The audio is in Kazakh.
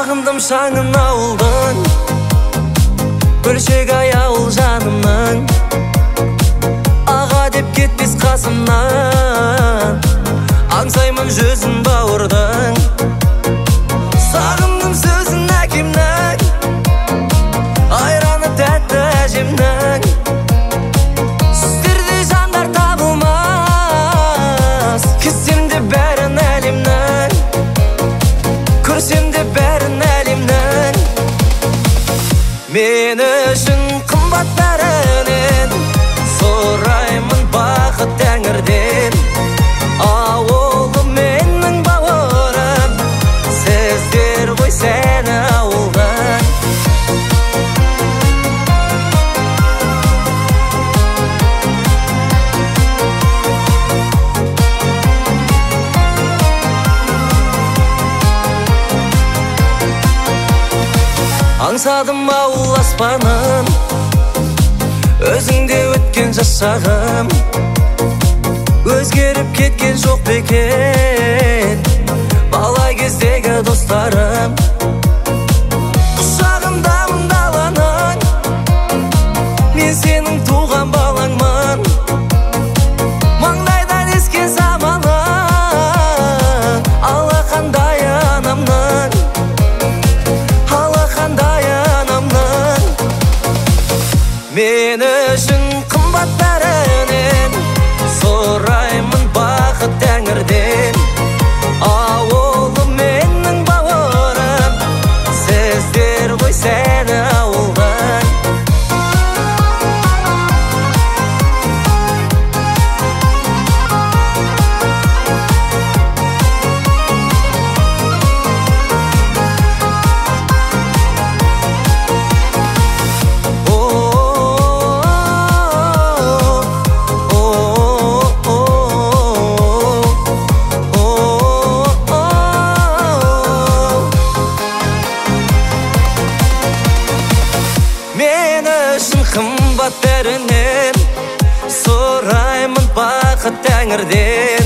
Сағындым шаңын ауылдың, бөлшек аяул жанымның, аға деп кетпес қасымнан, аңсаймын жүзін бауырдың. Сағындым сөзін әкемнің, айраны тәтті әжемнің. Сіздерде жандар табылмас, кессем де бәрін әлемнің, көрсем де бәрін әлемнің. Мен үшін қымбат бәрінен, сұраймын бақыт тәңірден. Ауылым менің бауырым, сіздер ғой сені ауылдан. Аңсадым ауыл аспанын, өзіңде өткен жас шағым, өзгеріп кеткен жоқ бекен бала кездегі достарым. Құшағымдамын даланың, мен сенің туған балаңмын. Маңдайдан ескен заманың, алақандай анамның, алақандай анамның. Мен үшін қымбат бәрінен, сұраймын бақыт тәңірден. Ауылым менің бауырым, сіздер ғой сені ауылдан. Мен үшін қымбат бәрінен, сұраймын бақыт тәңірден.